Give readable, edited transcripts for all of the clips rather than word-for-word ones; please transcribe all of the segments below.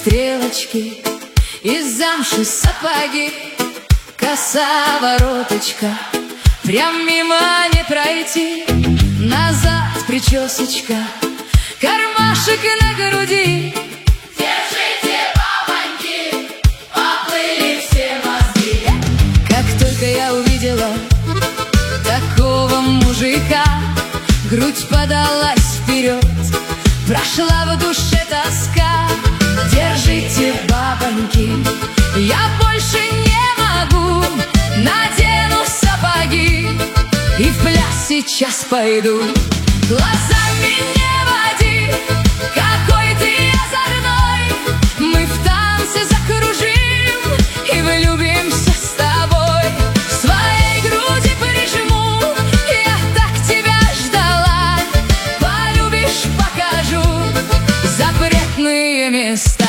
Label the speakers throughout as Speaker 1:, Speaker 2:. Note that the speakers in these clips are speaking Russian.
Speaker 1: стрелочки, из замши сапоги, коса вороточка, прям мимо не пройти. Назад причесочка, кармашек на груди.
Speaker 2: Держите, бабоньки, поплыли все мозги.
Speaker 1: Как только я увидела такого мужика, грудь подалась вперед, прошла в душе тоска. Держите, бабоньки, я больше не могу, надену сапоги и в пляс сейчас пойду. Глазами не води, какой ты озорной, мы в танце закружим и влюбимся с тобой. В своей груди прижму, я так тебя ждала, полюбишь, покажу запретные места.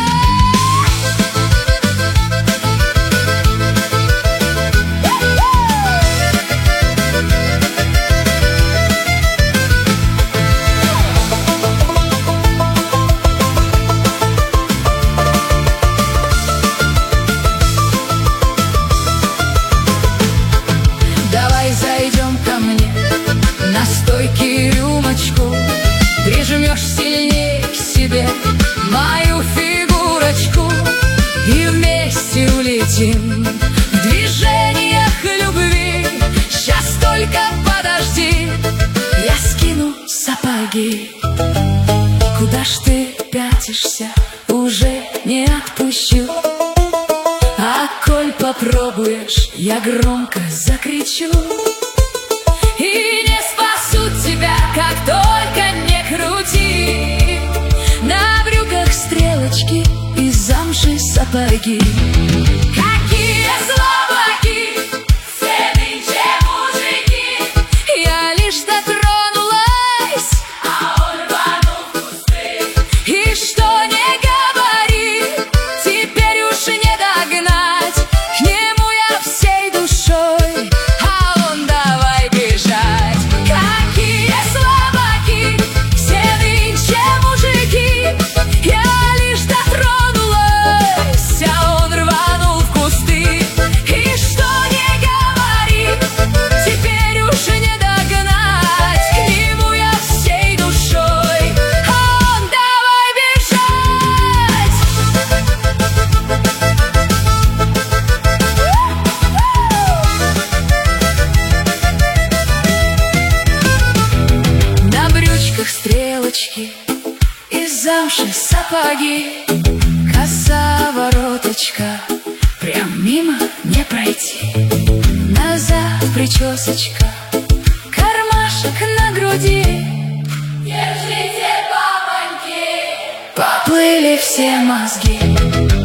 Speaker 1: Зайдем ко мне, на стойке рюмочку, прижмешь сильнее к себе мою фигурочку, и вместе улетим в движениях любви. Сейчас только подожди, я скину сапоги. Куда ж ты пятишься, уже не отпущу. А коль попробуешь, я громко закричу. И не спасут тебя, как только не крути. На брюках стрелочки, из замши сапоги. Какие слабаки,
Speaker 2: все нынче мужики.
Speaker 1: Я лишь дотронулась,
Speaker 2: А он рванул в кусты.
Speaker 1: и что не говори, теперь уж не догнать. К нему я всей душой, а он давай бежать. Какие слабаки, все нынче мужики. Я лишь дотронулась, а он рванул в кусты. И что не говори, теперь уж не догнать. К нему я всей душой, а он давай бежать. На брючках стрелочки, из замши сапоги, коса вороточка, прям мимо не пройти. Назад причесочка, кармашек на груди.
Speaker 2: Держите, бабоньки,
Speaker 1: Поплыли все мозги.